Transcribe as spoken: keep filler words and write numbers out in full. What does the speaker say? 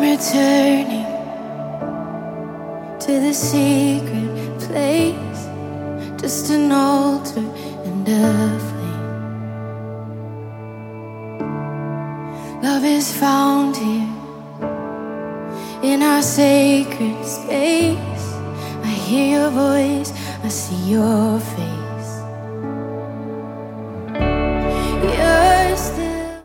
returning to the secret place, just an altar and a flame. Love is found here in our sacred space. I hear your voice, I see your face.